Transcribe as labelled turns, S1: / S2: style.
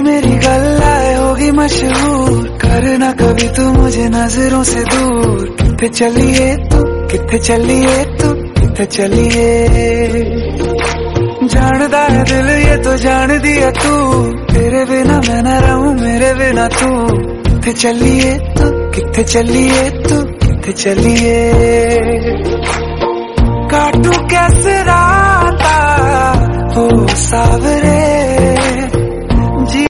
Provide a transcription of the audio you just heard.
S1: मेरी गल्लाए होगी मशहूर, करना कभी तू मुझे नजरों से दूर। किथे चलिए तू, किथे चलिए तू, किथे चलिए। जानदा है दिल ये तो जान दिया तू, तेरे बिना मैं न रहूं मेरे बिना तू। किथे चलिए तू, किथे चलिए तू, किथे चलिए।